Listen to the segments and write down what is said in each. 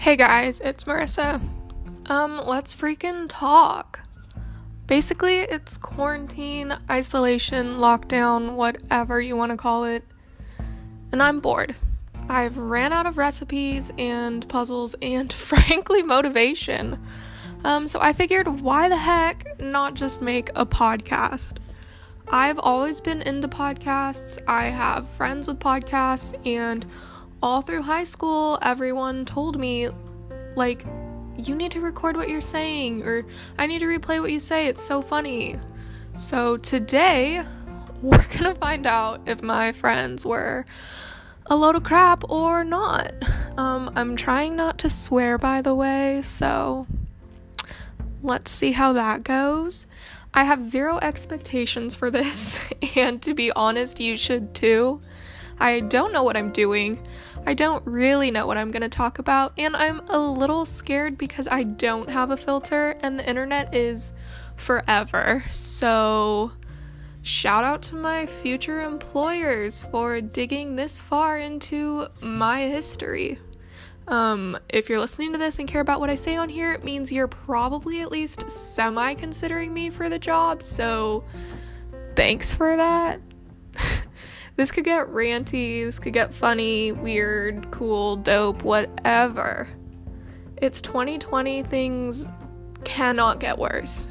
Hey guys, it's Marissa. Let's freaking talk. Basically, it's quarantine, isolation, lockdown, whatever you want to call it. And I'm bored. I've ran out of recipes and puzzles and, frankly, motivation. So I figured, why the heck not just make a podcast? I've always been into podcasts. I have friends with podcasts, and all through high school, everyone told me, like, you need to record what you're saying, or I need to replay what you say, it's so funny. So today, we're gonna find out if my friends were a load of crap or not. I'm trying not to swear, by the way, so let's see how that goes. I have zero expectations for this, and to be honest, you should too. I don't know what I'm doing. I don't really know what I'm going to talk about, and I'm a little scared because I don't have a filter, and the internet is forever. So, shout out to my future employers for digging this far into my history. If you're listening to this and care about what I say on here, it means you're probably at least semi-considering me for the job, so thanks for that. This could get ranty, this could get funny, weird, cool, dope, whatever. It's 2020, things cannot get worse.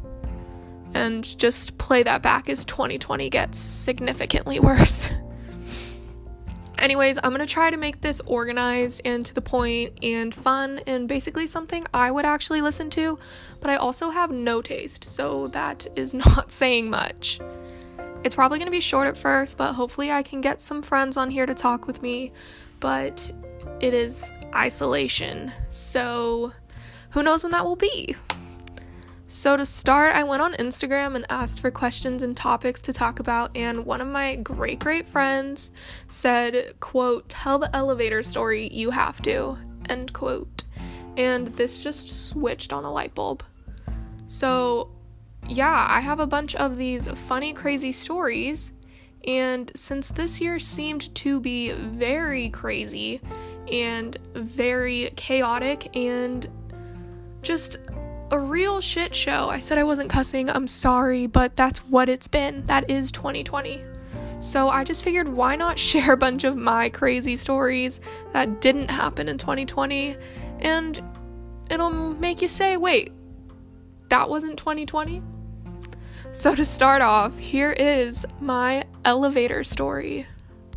And just play that back as 2020 gets significantly worse. Anyways, I'm going to try to make this organized and to the point and fun and basically something I would actually listen to, but I also have no taste, so that is not saying much. It's probably going to be short at first, but hopefully I can get some friends on here to talk with me, but it is isolation, so who knows when that will be. So to start, I went on Instagram and asked for questions and topics to talk about, and one of my great friends said, quote, "Tell the elevator story, you have to," end quote. And this just switched on a light bulb. So yeah, I have a bunch of these funny, crazy stories, and since this year seemed to be very crazy and very chaotic and just a real shit show. I said I wasn't cussing, I'm sorry, but that's what it's been. That is 2020. So I just figured, why not share a bunch of my crazy stories that didn't happen in 2020, and it'll make you say, wait, that wasn't 2020? So to start off, here is my elevator story.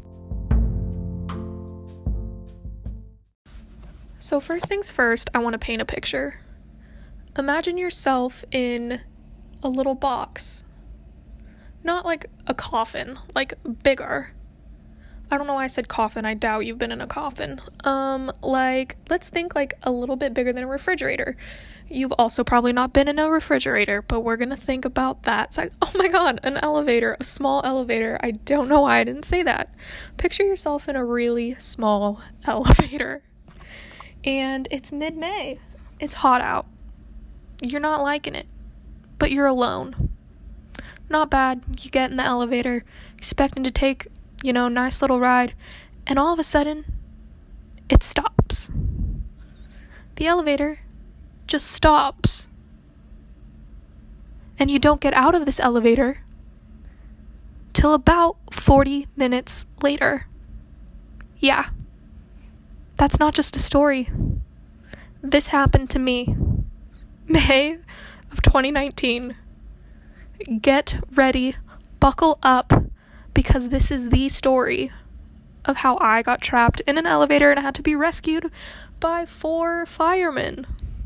So first things first, I want to paint a picture. Imagine yourself in a little box. Not like a coffin, like bigger. I don't know why I said coffin, I doubt you've been in a coffin. Let's think like a little bit bigger than a refrigerator. You've also probably not been in a refrigerator, but we're gonna think about that. It's like, oh my god, an elevator, a small elevator. I don't know why I didn't say that. Picture yourself in a really small elevator. And it's mid-May. It's hot out. You're not liking it, but you're alone. Not bad. You get in the elevator, expecting to take, nice little ride, and all of a sudden, it stops. The elevator just stops. And you don't get out of this elevator till about 40 minutes later. Yeah. That's not just a story. This happened to me. May of 2019. Get ready, buckle up, because this is the story of how I got trapped in an elevator and had to be rescued by 4 firemen.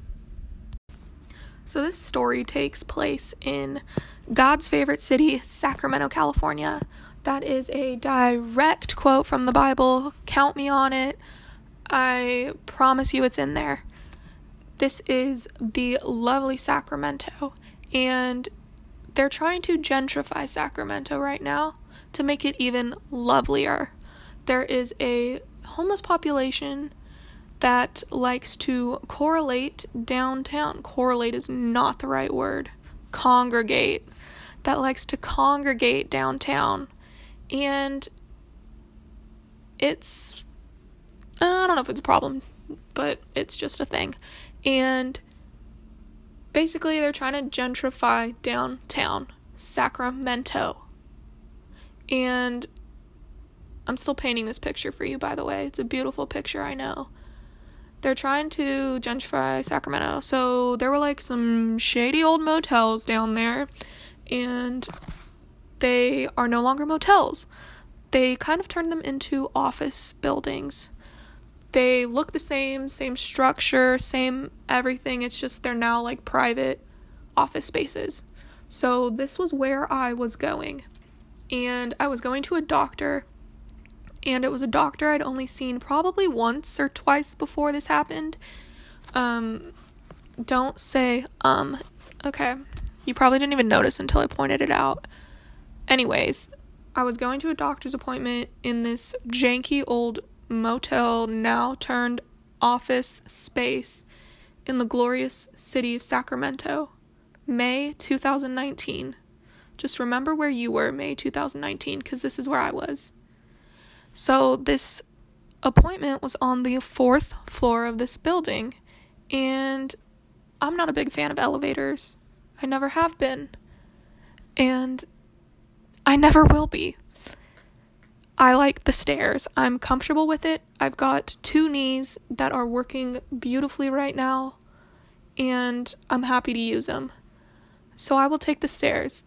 So this story takes place in God's favorite city, Sacramento, California. That is a direct quote from the Bible. Count me on it. I promise you it's in there. This is the lovely Sacramento, and they're trying to gentrify Sacramento right now to make it even lovelier. There is a homeless population that likes to correlate downtown. Correlate is not the right word. Congregate. That likes to congregate downtown. And it's, I don't know if it's a problem. but it's just a thing. And basically, they're trying to gentrify downtown Sacramento. And I'm still painting this picture for you, by the way. It's a beautiful picture, I know. They're trying to gentrify Sacramento. So there were like some shady old motels down there, and they are no longer motels. They kind of turned them into office buildings. They look the same structure, same everything. It's just they're now like private office spaces. So this was where I was going. And I was going to a doctor. And it was a doctor I'd only seen probably once or twice before this happened. Don't say, okay. You probably didn't even notice until I pointed it out. Anyways, I was going to a doctor's appointment in this janky old motel, now turned office space in the glorious city of Sacramento. May 2019. Just remember where you were May 2019, because this is where I was. So this appointment was on the 4th floor of this building, and I'm not a big fan of elevators. I never have been, and I never will be. I like the stairs. I'm comfortable with it. I've got 2 knees that are working beautifully right now, and I'm happy to use them. So I will take the stairs,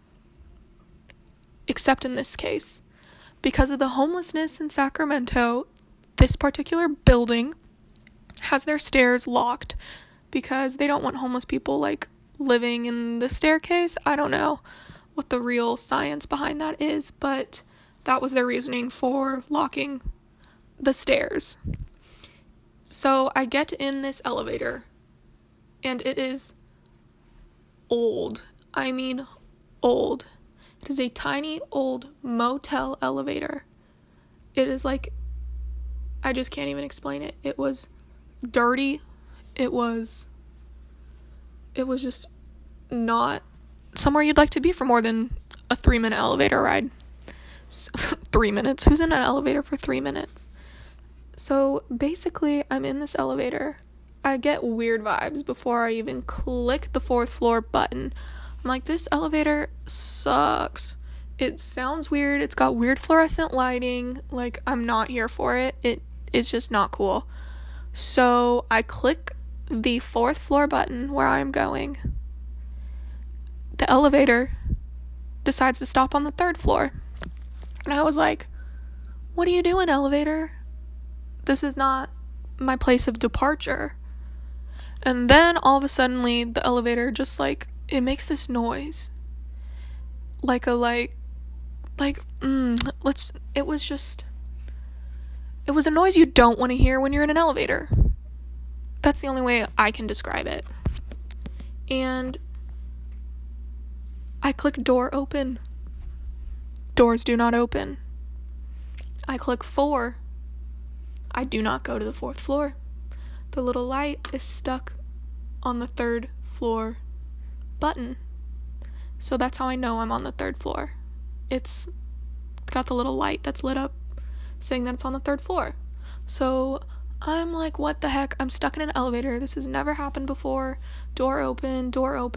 except in this case. Because of the homelessness in Sacramento, this particular building has their stairs locked because they don't want homeless people, like, living in the staircase. I don't know what the real science behind that is, but that was their reasoning for locking the stairs. So I get in this elevator, and it is old. I mean, old. It is a tiny old motel elevator. It is like, I just can't even explain it. It was dirty. It was just not somewhere you'd like to be for more than a 3-minute elevator ride. 3 minutes? Who's in an elevator for 3 minutes? So basically, I'm in this elevator. I get weird vibes before I even click the 4th floor button. I'm like, this elevator sucks. It sounds weird. It's got weird fluorescent lighting. Like, I'm not here for it. It is just not cool. So I click the 4th floor button where I'm going. The elevator decides to stop on the 3rd floor. And I was like, what are you doing, elevator? This is not my place of departure. And then all of a sudden, the elevator just it makes this noise. It was a noise you don't want to hear when you're in an elevator. That's the only way I can describe it. And I click door open. Doors do not open. I click 4. I do not go to the 4th floor. The little light is stuck on the 3rd floor button. So that's how I know I'm on the 3rd floor. It's got the little light that's lit up saying that it's on the 3rd floor. So I'm like, what the heck? I'm stuck in an elevator. This has never happened before. Door open,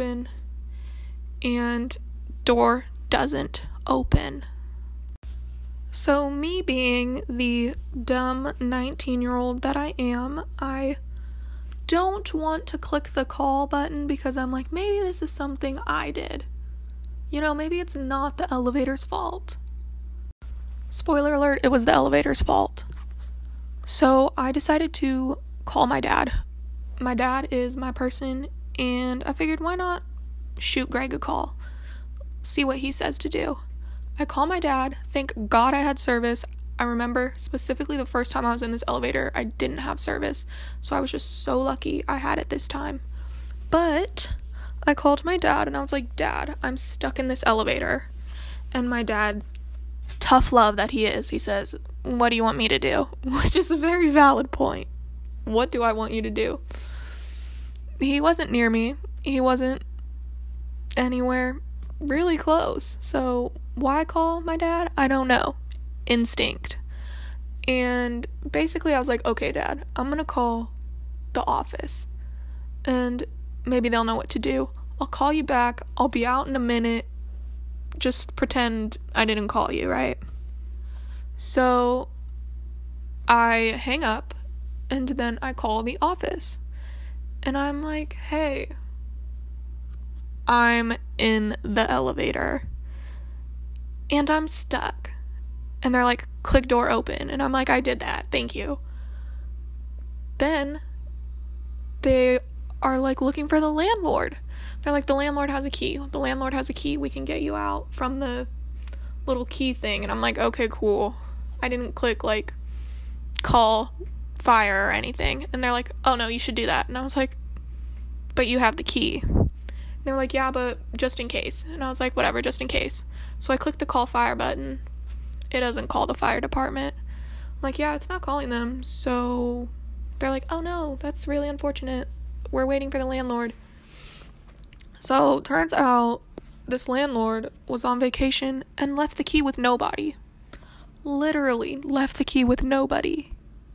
and door doesn't open. So me being the dumb 19-year-old that I am, I don't want to click the call button because I'm like, maybe this is something I did. Maybe it's not the elevator's fault. Spoiler alert, it was the elevator's fault. So I decided to call my dad. My dad is my person, and I figured, why not shoot Greg a call? See what he says to do. I call my dad. Thank God I had service. I remember specifically the first time I was in this elevator, I didn't have service. So I was just so lucky I had it this time. But I called my dad and I was like, Dad, I'm stuck in this elevator. And my dad, tough love that he is, he says, what do you want me to do? Which is a very valid point. What do I want you to do? He wasn't near me. He wasn't anywhere really close. So why call my dad? I don't know. Instinct. And basically I was like, okay, Dad, I'm gonna call the office. And maybe they'll know what to do. I'll call you back. I'll be out in a minute. Just pretend I didn't call you, right? So I hang up, and then I call the office. And I'm like, hey, I'm in the elevator. And I'm stuck. And they're like, click door open. And I'm like, I did that. Thank you. Then they are like looking for the landlord. They're like, the landlord has a key. The landlord has a key. We can get you out from the little key thing. And I'm like, okay, cool. I didn't click like call fire or anything. And they're like, oh no, you should do that. And I was like, but you have the key. And they were like, yeah, but just in case. And I was like, whatever, just in case. So I clicked the call fire button. It doesn't call the fire department. I'm like, yeah, it's not calling them. So they're like, oh no, that's really unfortunate. We're waiting for the landlord. So turns out this landlord was on vacation and left the key with nobody. Literally left the key with nobody.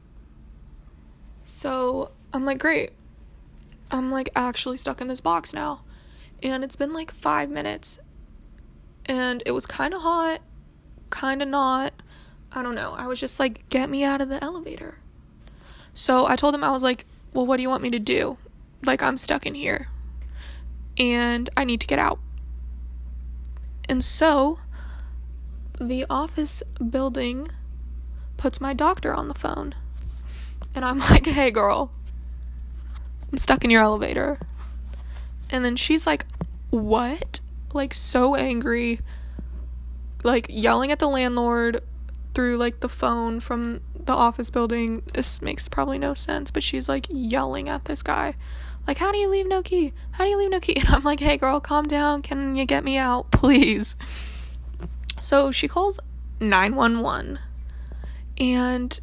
So I'm like, great. I'm like actually stuck in this box now. And it's been like 5 minutes. And it was kind of hot, kind of not. I don't know. I was just like, get me out of the elevator. So I told him, I was like, well, what do you want me to do? Like, I'm stuck in here. And I need to get out. And so the office building puts my doctor on the phone. And I'm like, hey girl, I'm stuck in your elevator. And then she's like, what? Like, so angry, like yelling at the landlord through like the phone from the office building. This makes probably no sense, but she's like yelling at this guy, like, how do you leave no key? How do you leave no key? And I'm like, hey girl, calm down. Can you get me out, please? So she calls 911. And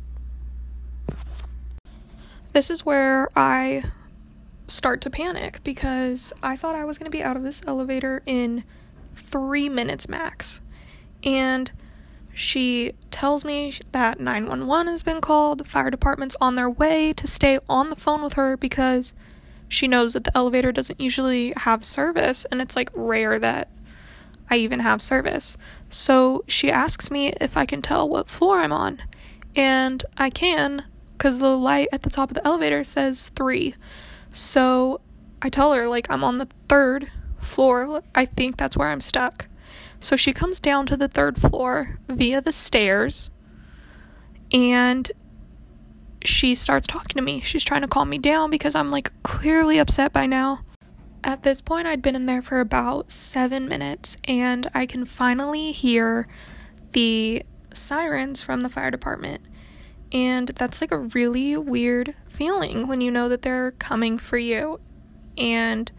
this is where I start to panic, because I thought I was going to be out of this elevator in 3 minutes max. And she tells me that 911 has been called. The fire department's on their way to stay on the phone with her because she knows that the elevator doesn't usually have service, and it's like rare that I even have service. So she asks me if I can tell what floor I'm on. And I can, because the light at the top of the elevator says 3. So I tell her, like, I'm on the 3rd floor. I think that's where I'm stuck. So she comes down to the 3rd floor via the stairs, and she starts talking to me. She's trying to calm me down because I'm, like, clearly upset by now. At this point, I'd been in there for about 7 minutes, and I can finally hear the sirens from the fire department. And that's, like, a really weird feeling when you know that they're coming for you. And,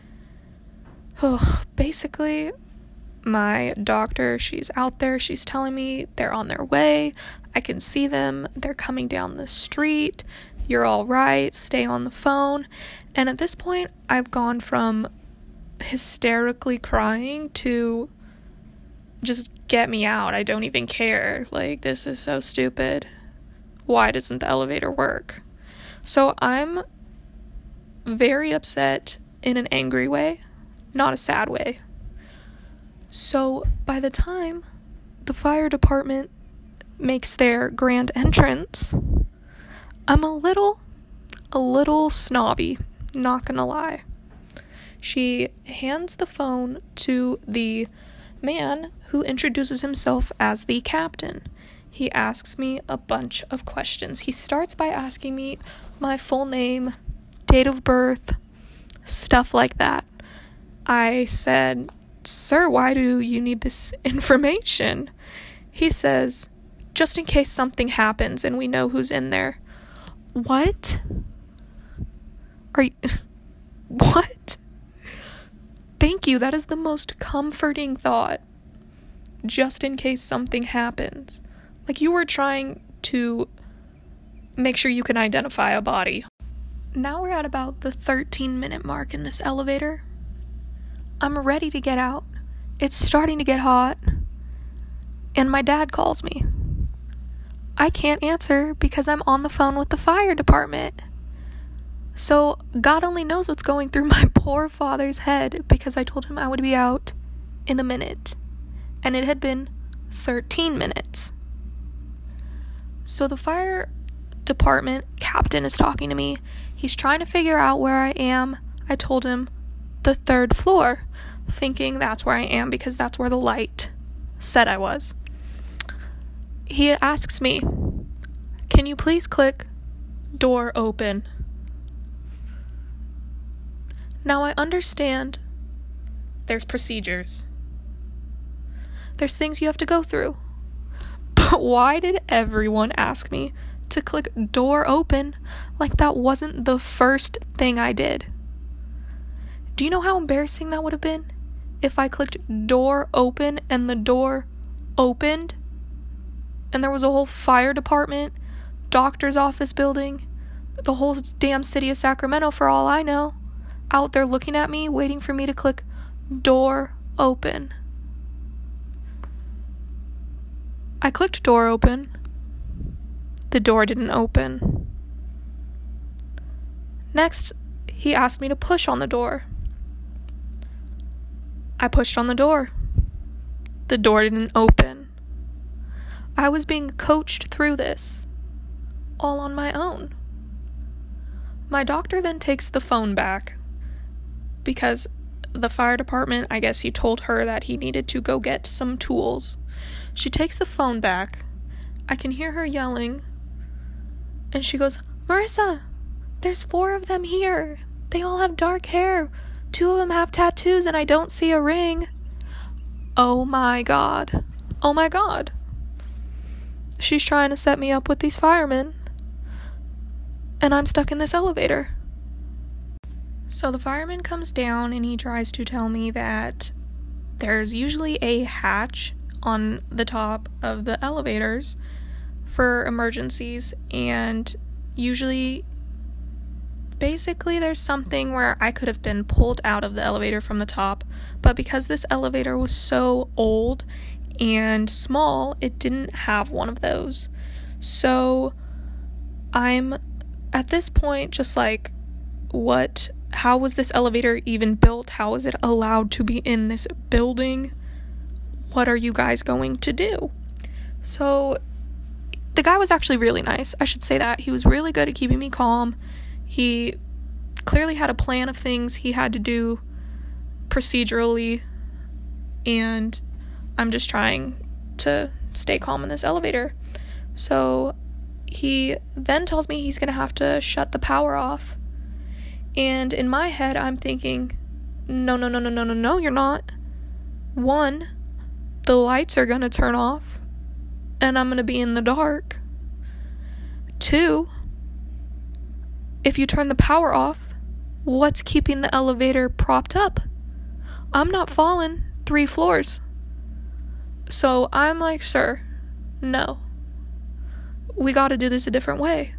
basically, my doctor, she's out there, she's telling me they're on their way, I can see them, they're coming down the street, you're all right, stay on the phone. And at this point, I've gone from hysterically crying to just get me out, I don't even care, like, this is so stupid, why doesn't the elevator work? So I'm very upset in an angry way, not a sad way. So by the time the fire department makes their grand entrance, I'm a little snobby, not gonna lie. She hands the phone to the man who introduces himself as the captain. He asks me a bunch of questions. He starts by asking me my full name, date of birth, stuff like that. I said, sir, why do you need this information? He says, just in case something happens and we know who's in there. What? Are you... What? Thank you, that is the most comforting thought. Just in case something happens. Like, you were trying to make sure you can identify a body. Now we're at about the 13-minute mark in this elevator. I'm ready to get out. It's starting to get hot. And my dad calls me. I can't answer because I'm on the phone with the fire department. So God only knows what's going through my poor father's head, because I told him I would be out in a minute. And it had been 13 minutes. So the fire department captain is talking to me. He's trying to figure out where I am. I told him the 3rd floor, thinking that's where I am because that's where the light said I was. He asks me, "Can you please click door open?" Now I understand there's procedures. There's things you have to go through. But why did everyone ask me to click door open like that wasn't the first thing I did? Do you know how embarrassing that would have been if I clicked door open and the door opened and there was a whole fire department, doctor's office building, the whole damn city of Sacramento, for all I know, out there looking at me, waiting for me to click door open. I clicked door open. The door didn't open. Next, he asked me to push on the door. I pushed on the door. The door didn't open. I was being coached through this, all on my own. My doctor then takes the phone back, because the fire department, I guess he told her that he needed to go get some tools. She takes the phone back. I can hear her yelling. And she goes, "Marissa, there's 4 of them here. They all have dark hair. 2 of them have tattoos and I don't see a ring." Oh my God. Oh my God. She's trying to set me up with these firemen. And I'm stuck in this elevator. So the fireman comes down and he tries to tell me that there's usually a hatch on the top of the elevators for emergencies, and usually, basically, there's something where I could have been pulled out of the elevator from the top, but because this elevator was so old and small, it didn't have one of those. So I'm at this point just like, how was this elevator even built? How is it allowed to be in this building? What are you guys going to do? So the guy was actually really nice. I should say that. He was really good at keeping me calm. He clearly had a plan of things he had to do procedurally, and I'm just trying to stay calm in this elevator. So he then tells me he's going to have to shut the power off. And in my head, I'm thinking, no, you're not. 1, the lights are going to turn off, and I'm going to be in the dark. 2, if you turn the power off, what's keeping the elevator propped up? I'm not falling 3 floors. So I'm like, "Sir, no. We got to do this a different way."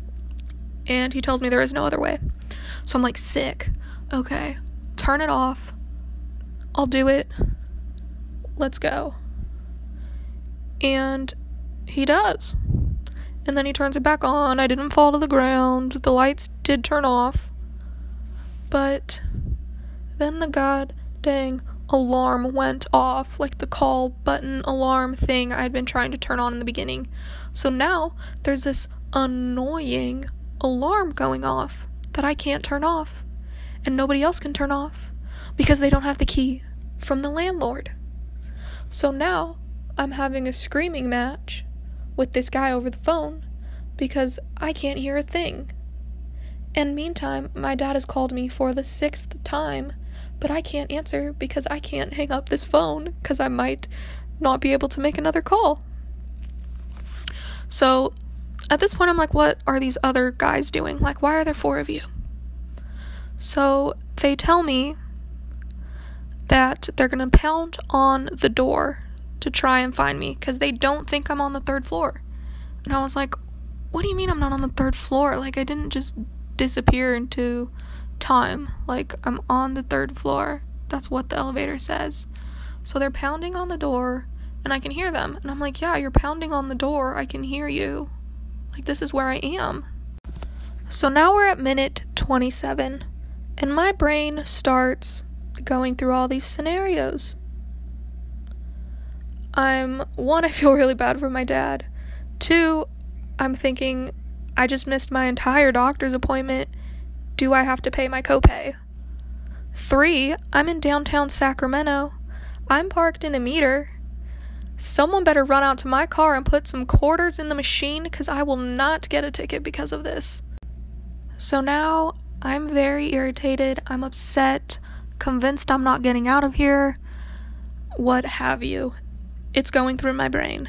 And he tells me there is no other way. So I'm like, sick. Okay, turn it off. I'll do it. Let's go. And he does. And then he turns it back on. I didn't fall to the ground. The lights did turn off. But then the god dang alarm went off, like the call button alarm thing I had been trying to turn on in the beginning. So now there's this annoying alarm going off that I can't turn off, and nobody else can turn off because they don't have the key from the landlord. So now I'm having a screaming match with this guy over the phone because I can't hear a thing. And meantime, my dad has called me for the 6th time, but I can't answer because I can't hang up this phone because I might not be able to make another call. So at this point, I'm like, what are these other guys doing? Like, why are there 4 of you? So they tell me that they're going to pound on the door to try and find me because they don't think I'm on the 3rd floor. And I was like, what do you mean I'm not on the 3rd floor? Like, I didn't just disappear into time. Like, I'm on the 3rd floor. That's what the elevator says. So they're pounding on the door, and I can hear them. And I'm like, yeah, you're pounding on the door. I can hear you. Like, this is where I am. So now we're at minute 27, and my brain starts going through all these scenarios. One, I feel really bad for my dad. 2, I'm thinking, I just missed my entire doctor's appointment. Do I have to pay my copay? 3, I'm in downtown Sacramento. I'm parked in a meter. Someone better run out to my car and put some quarters in the machine, because I will not get a ticket because of this. So now I'm very irritated. I'm upset, convinced I'm not getting out of here, what have you. It's going through my brain.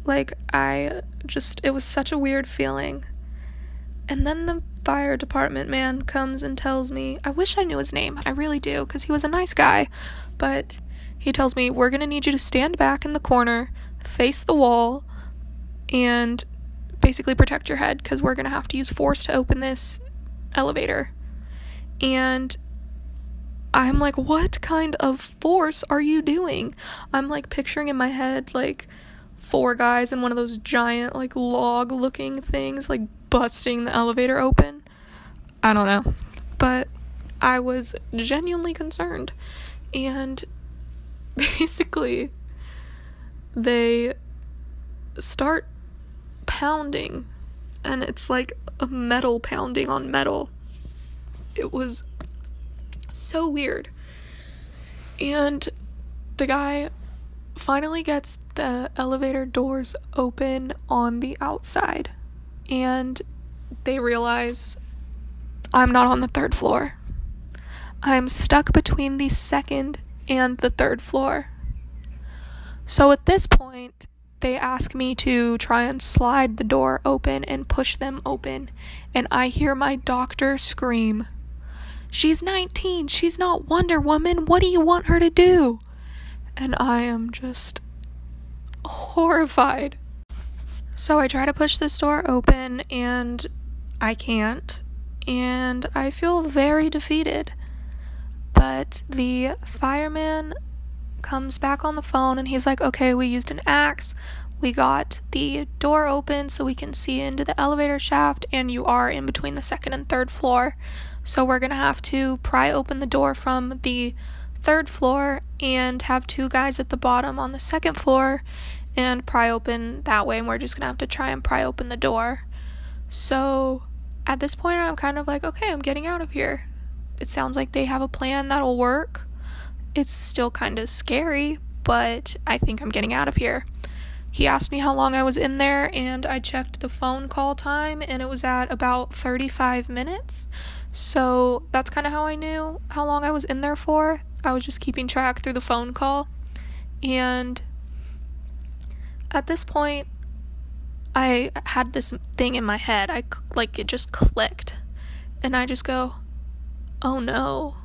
It was such a weird feeling. And then the fire department man comes and tells me, I wish I knew his name, I really do, because he was a nice guy, but he tells me, we're going to need you to stand back in the corner, face the wall, and basically protect your head, because we're going to have to use force to open this elevator. And I'm like, what kind of force are you doing? I'm like picturing in my head like 4 guys in one of those giant like log looking things like busting the elevator open. I don't know, but I was genuinely concerned. And basically they start pounding, and it's like a metal pounding on metal. It was so weird. And the guy finally gets the elevator doors open on the outside, and they realize I'm not on the 3rd floor. I'm stuck between the 2nd and the 3rd floor. So at this point, they ask me to try and slide the door open and push them open, and I hear my doctor scream, "She's 19, she's not Wonder Woman, what do you want her to do?" And I am just horrified. So I try to push this door open, and I can't, and I feel very defeated. But the fireman comes back on the phone, and he's like, okay, we used an axe, we got the door open so we can see into the elevator shaft, and you are in between the 2nd and 3rd floor, so we're gonna have to pry open the door from the 3rd floor and have 2 guys at the bottom on the 2nd floor and pry open that way, and we're just gonna have to try and pry open the door. So at this point I'm kind of like, okay, I'm getting out of here. It sounds like they have a plan that'll work. It's still kind of scary, but I think I'm getting out of here. He asked me how long I was in there, and I checked the phone call time, and it was at about 35 minutes. So that's kind of how I knew how long I was in there for. I was just keeping track through the phone call. And at this point, I had this thing in my head. It just clicked. And I just go, oh no.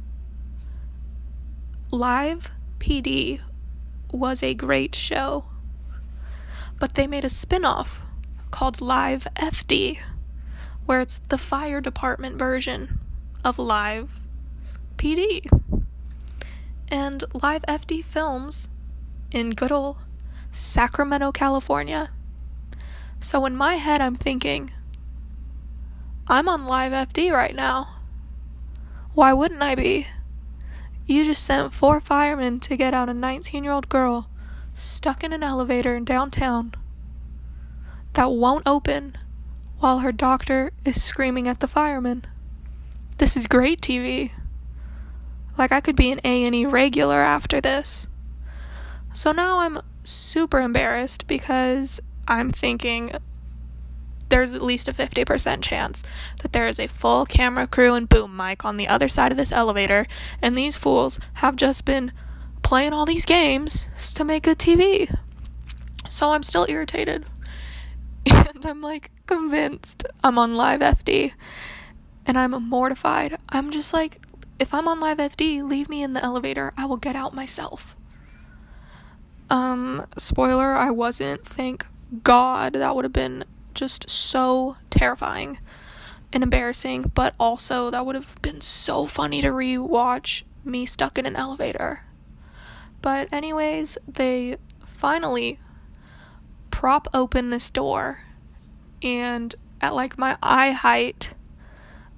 Live PD was a great show, but they made a spin-off called Live FD, where it's the fire department version of Live PD. And Live FD films in good old Sacramento, California. So in my head I'm thinking, I'm on Live FD right now. Why wouldn't I be? You just sent 4 firemen to get out a 19-year-old girl stuck in an elevator in downtown that won't open while her doctor is screaming at the firemen. This is great TV. Like, I could be an A&E regular after this. So now I'm super embarrassed because I'm thinking there's at least a 50% chance that there is a full camera crew and boom mic on the other side of this elevator, and these fools have just been playing all these games to make good TV. So I'm still irritated. And I'm like convinced I'm on Live FD. And I'm mortified. I'm just like, if I'm on Live FD, leave me in the elevator. I will get out myself. Spoiler, I wasn't. Thank God. That would have been just so terrifying and embarrassing, but also that would have been so funny to rewatch me stuck in an elevator. But anyways, they finally prop open this door, and at like my eye height,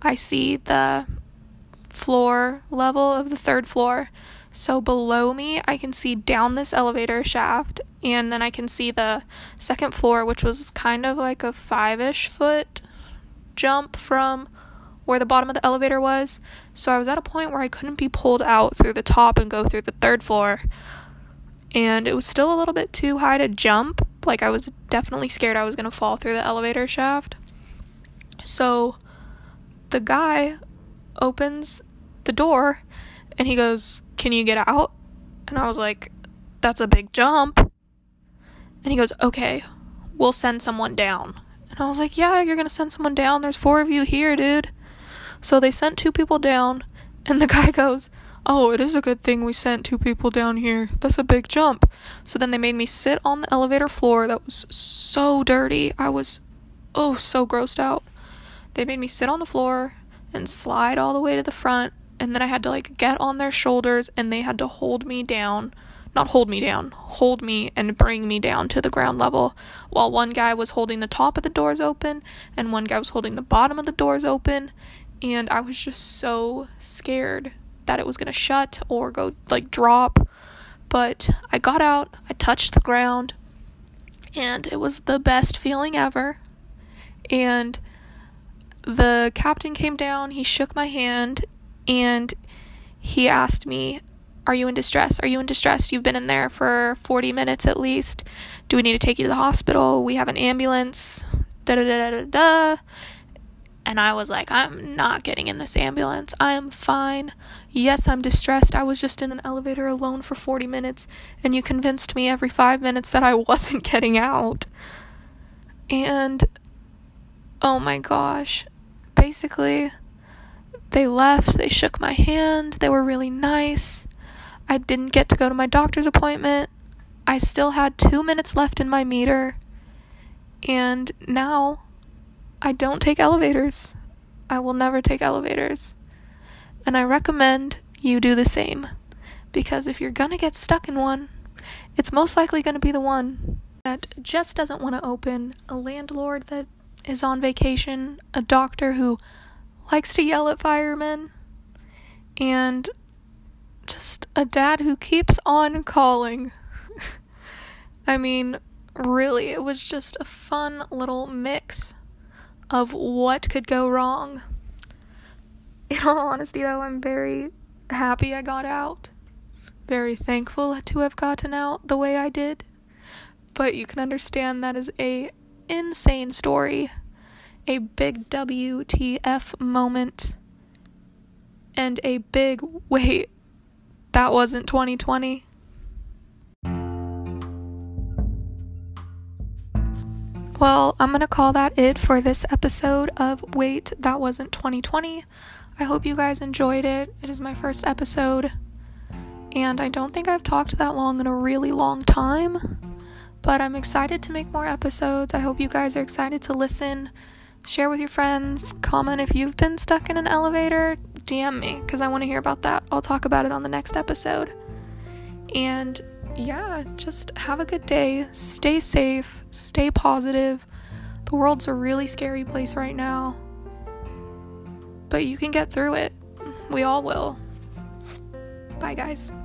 I see the floor level of the 3rd floor. So below me, I can see down this elevator shaft, and then I can see the 2nd floor, which was kind of like a 5-ish foot jump from where the bottom of the elevator was. So I was at a point where I couldn't be pulled out through the top and go through the 3rd floor. And it was still a little bit too high to jump. Like, I was definitely scared I was going to fall through the elevator shaft. So the guy opens the door and he goes, "Can you get out?" And I was like, "That's a big jump." And he goes, "Okay, we'll send someone down." And I was like, "Yeah, you're going to send someone down? There's 4 of you here, dude." So they sent 2 people down, and the guy goes, "Oh, it is a good thing we sent 2 people down here. That's a big jump." So then they made me sit on the elevator floor that was so dirty. I was, so grossed out. They made me sit on the floor and slide all the way to the front, and then I had to, get on their shoulders, and they had to hold me and bring me down to the ground level, while one guy was holding the top of the doors open, and one guy was holding the bottom of the doors open, and I was just so scared that it was going to shut or go, drop. But I got out, I touched the ground, and it was the best feeling ever. And the captain came down, he shook my hand, and he asked me, "Are you in distress? Are you in distress? You've been in there for 40 minutes at least. Do we need to take you to the hospital? We have an ambulance. Da-da-da-da-da-da." And I was like, "I'm not getting in this ambulance. I am fine. Yes, I'm distressed. I was just in an elevator alone for 40 minutes, and you convinced me every 5 minutes that I wasn't getting out." And, oh my gosh. Basically, they left. They shook my hand. They were really nice. I didn't get to go to my doctor's appointment. I still had 2 minutes left in my meter. And now I don't take elevators. I will never take elevators. And I recommend you do the same. Because if you're gonna get stuck in one, it's most likely gonna be the one that just doesn't want to open, a landlord that is on vacation, a doctor who likes to yell at firemen, and just a dad who keeps on calling. I mean, really, it was just a fun little mix of what could go wrong. In all honesty, though, I'm very happy I got out. Very thankful to have gotten out the way I did. But you can understand that is a insane story. A big WTF moment. And a big, wait, that wasn't 2020. Well, I'm gonna call that it for this episode of Wait, That Wasn't 2020. I hope you guys enjoyed it. It is my first episode, and I don't think I've talked that long in a really long time, but I'm excited to make more episodes. I hope you guys are excited to listen. Share with your friends, comment if you've been stuck in an elevator, DM me, because I want to hear about that. I'll talk about it on the next episode. And yeah, just have a good day, stay safe, stay positive. The world's a really scary place right now, but you can get through it. We all will. Bye, guys.